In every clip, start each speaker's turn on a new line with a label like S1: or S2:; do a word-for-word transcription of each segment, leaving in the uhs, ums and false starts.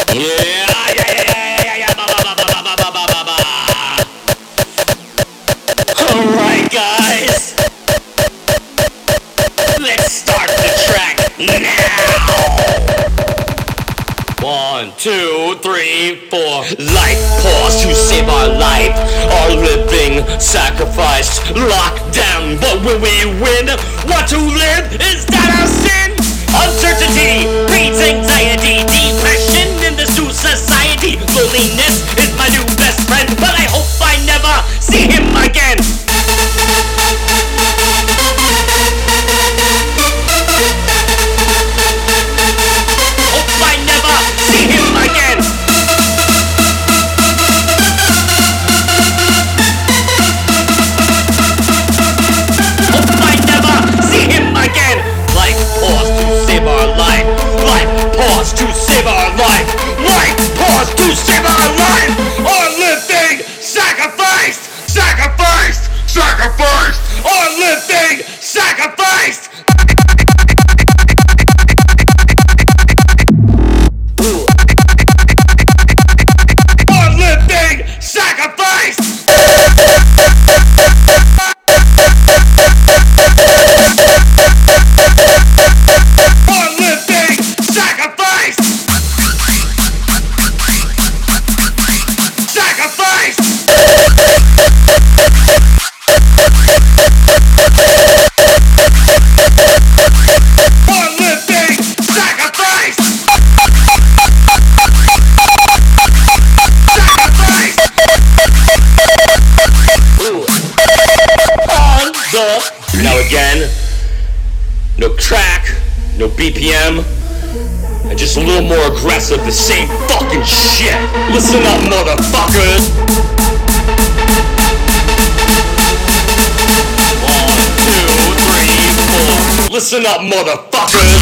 S1: Yeah, yeah, yeah, yeah, yeah, yeah, ba, ba, ba, ba, ba, ba, ba, ba, ba. Alright, guys. Let's start the track now. One, two, three, four. Life pause to save our life. Our living sacrificed, locked down. But when we win, want to live, is that our sin? Uncertainty breeds anxiety, depression in this new society. Loneliness is my new best friend, but I hope I never see him again. Hope I never see him again. Hope I never see him again. Life pause to save our life. Life pause to save our life. Life pause to save our life. Our living sacrificed. Sacrificed. Sacrificed. Our living sacrificed. Our living sacrificed. Our living sacrificed. Sacrificed. Our living sacrificed. Sacrificed. Ooh. On the now again. No track, no B P M, and just a little more aggressive, the same fucking shit. Listen up, motherfuckers. One, two, three, four. Listen up, motherfuckers.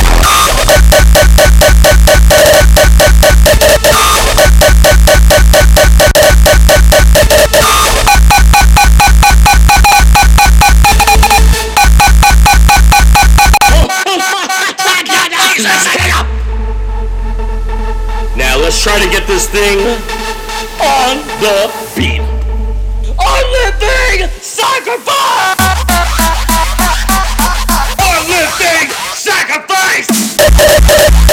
S1: Now let's try to get this thing on the beat. Our living sacrifice! Our living sacrifice!